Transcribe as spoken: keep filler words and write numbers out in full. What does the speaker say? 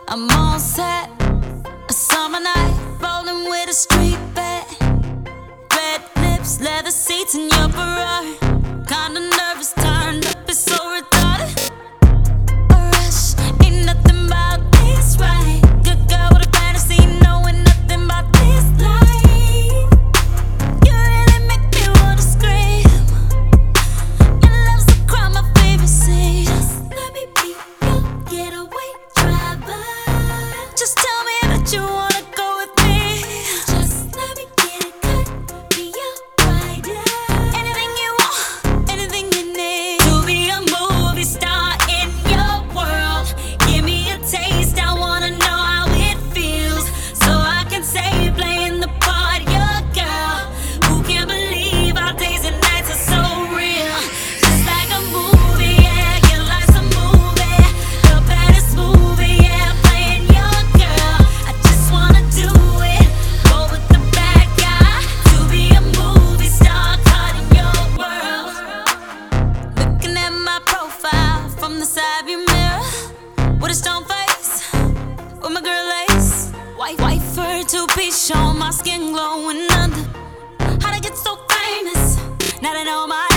I'm all set. A summer night, rolling with a street bed. Red lips, leather seats in your Ferrari. Kinda nervous, turned up, it's so retarded. A rush, ain't nothing about this right. Good girl with a fantasy, knowing nothing about this life. You really make me wanna scream. Your love's the crime, my favorite scene. Just let me be your getaway driver. Just tell me that you wanna go with me. Just let me get it cut, be your rider. Anything you want, anything you need. To be a movie star in your world. Give me a taste, I wanna know how it feels. So I can say playing the part, your girl. Who can't believe our days and nights are so real? Just like a movie, yeah, your life's a movie. The baddest movie, yeah, playing your girl. I just wanna do it, go with the bad guy. To be a movie star, caught in your world. Looking at my profile from the side view mirror, with a stone face, with my girl lace. White, white fur, two-piece, showing my skin glowing under. How'd I get so famous? Now they know my